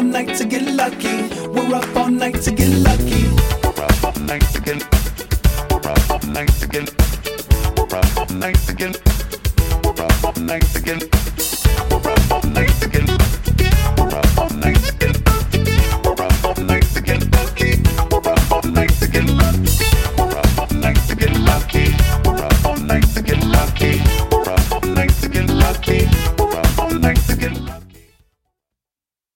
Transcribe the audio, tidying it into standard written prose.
night to get lucky. We're up all night to get lucky. We're up all night to get. We're up all night to get. We're up all night to get. We're up all night to get. We're up all night to get.